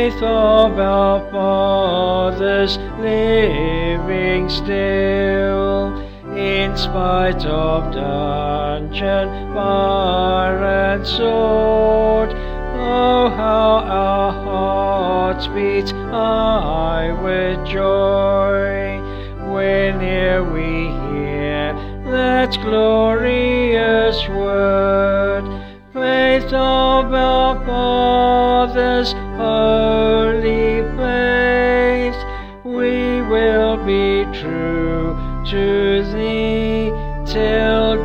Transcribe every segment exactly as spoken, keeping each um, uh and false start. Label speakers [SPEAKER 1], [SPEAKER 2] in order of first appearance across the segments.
[SPEAKER 1] faith of our fathers living still, in spite of dungeon, bar and sword. Oh, how our hearts beat high with joy whene'er we hear that glorious word. Faith of our fathers, holy faith, we will be true to thee till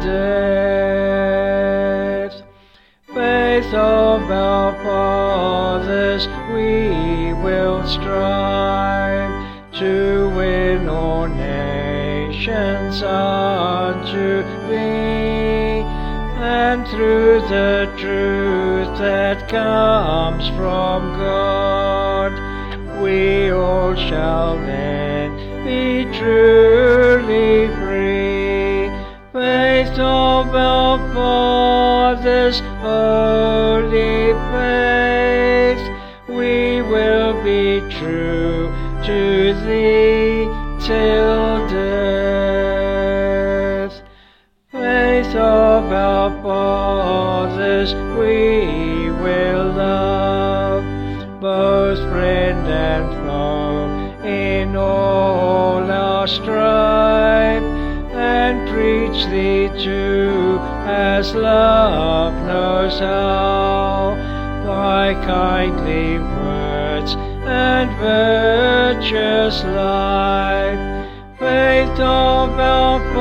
[SPEAKER 1] death. Faith of our fathers, we will strive to win all nations unto thee, and through the truth that comes from God, we all shall then be truly free. Faith of our fathers, holy faith, we will be true to thee till death. Faith of our fathers, we will love, both friend and foe, in all our strife, and preach thee too, as love knows how, by kindly words and virtuous life. Faith of our